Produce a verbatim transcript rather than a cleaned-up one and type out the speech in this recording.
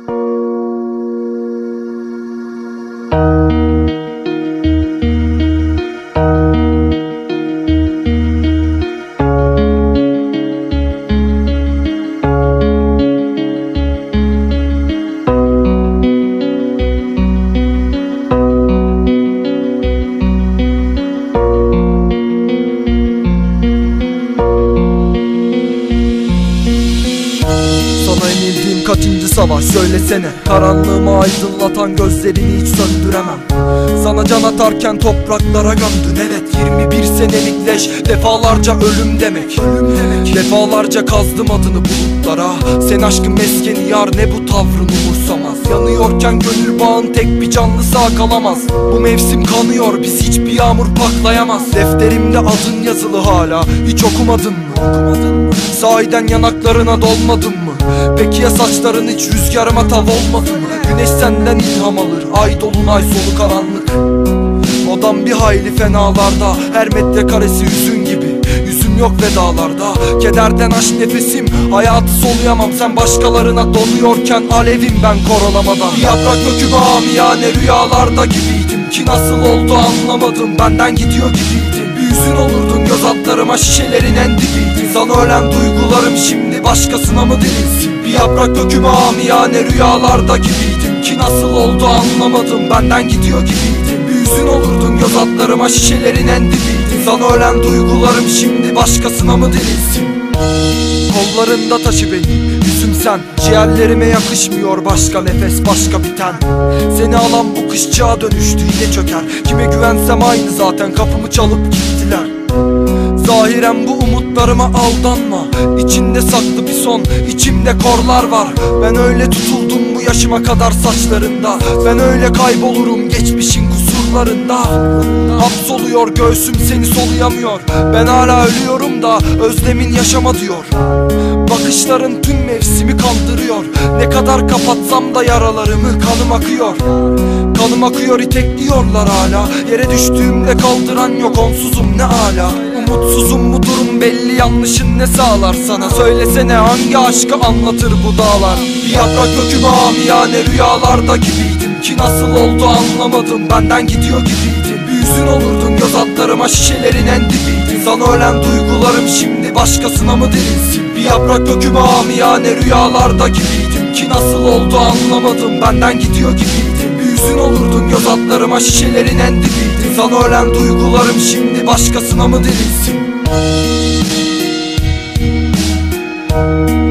Kaçıncı savaş söylesene, karanlığımı aydınlatan gözlerini hiç söndüremem. Sana can atarken topraklara gömdün, evet. Yirmi bir senelik leş, defalarca ölüm demek, ölüm demek. Defalarca kazdım adını bulutlara. Sen aşkın meskeni yar, ne bu tavrın umursamaz. Yanıyorken gönül bağın tek bir canlı sağ kalamaz. Bu mevsim kanıyor, biz hiçbir yağmur paklayamaz. Defterimde adın yazılı hala, hiç okumadın mı? Okumadın mı? Sahiden yanaklarına dolmadın mı? Peki ya saçların hiç rüzgarıma tav olmadı mı? Güneş senden ilham alır, ay dolunay solu karanlık. Odam bir hayli fenalarda, her metrekaresi hüzün gibi. Yüzüm yok vedalarda, kederden aş nefesim. Hayatı soluyamam, sen başkalarına donuyorken alevim ben korolamadan. Bir yaprak dökümü amiyane rüyalarda gibiydim ki nasıl oldu anlamadım, benden gidiyor gibiydim. Bir yüzün olurdun göz altlarıma, şişelerin en dibiydin. Sana ölen duygularım şimdi başkasına mı dirilsin? Bir yaprak dökümü amiyane rüyalarda gibiydim ki nasıl oldu anlamadım, benden gidiyor gibiydim. Bir yüzün olurdun göz altlarıma, şişelerin en dibiydin. Sana ölen duygularım şimdi başkasına mı dirilsin? Kollarında taşı benim yüzüm sen, ciğerlerime yakışmıyor başka nefes, başka biten. Seni alan bu kışçığa dönüştü, yine çöker. Kime güvensem aynı zaten, kapımı çalıp gittiler. Zahiren bu umutlarıma aldanma, İçinde saklı bir son, içimde korlar var. Ben öyle tutuldum bu yaşıma kadar saçlarında. Ben öyle kaybolurum geçmişin kusurlarında. Hapsoluyor göğsüm, seni soluyamıyor. Ben hala ölüyorum da özlemin yaşama diyor. Bakışların tüm mevsimi kandırıyor. Ne kadar kapatsam da yaralarımı, kanım akıyor. Kanım akıyor, itekliyorlar hala. Yere düştüğümde kaldıran yok, onsuzum ne hala. Umutsuzum, bu durum belli, yanlışın ne sağlar sana? Söylesene hangi aşkı anlatır bu dağlar? Bir yaprak dökümü amiyane rüyalarda gibiydim ki nasıl oldu anlamadım, benden gidiyor gibiydim. Bir yüzün olurdun göz altlarıma, şişelerin en dibiydin. Sana ölen duygularım şimdi başkasına mı dirilsin? Bir yaprak dökümü amiyane rüyalarda gibiydim ki nasıl oldu anlamadım, benden gidiyor gibiydim. Bir yüzün olurdun göz altlarıma, şişelerin en dibiydin. Sana ölen duygularım şimdi başkasına mı dirilsin?